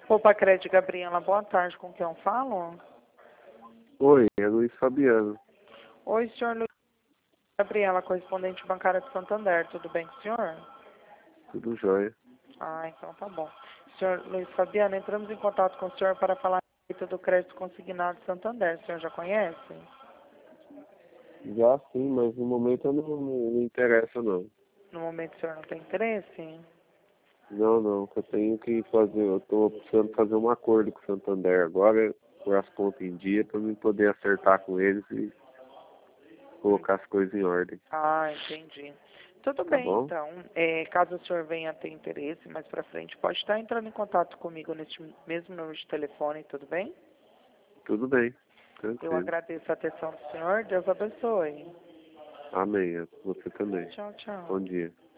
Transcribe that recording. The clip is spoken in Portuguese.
Opa, Crédito Gabriela, boa tarde. Com quem eu falo? Oi, é Luiz Fabiano. Oi, senhor Luiz Gabriela, correspondente bancária de Santander. Tudo bem com o senhor? Tudo jóia. Ah, então tá bom. Senhor Luiz Fabiano, entramos em contato com o senhor para falar a respeito do crédito consignado de Santander. O senhor já conhece? Já sim, mas no momento eu não me interessa não. No momento o senhor não tem interesse? Não, que eu tenho que fazer, eu tô precisando fazer um acordo com o Santander agora, pôr as contas em dia para eu poder acertar com eles e colocar as coisas em ordem. Ah, entendi. Tudo Tá bem, bom? então. Caso o senhor venha a ter interesse mais para frente, pode estar entrando em contato comigo neste mesmo número de telefone, tudo bem? Tudo bem, Eu tranquilo. agradeço a atenção do senhor. Deus abençoe. Amém, você também. Tchau, tchau. Bom dia.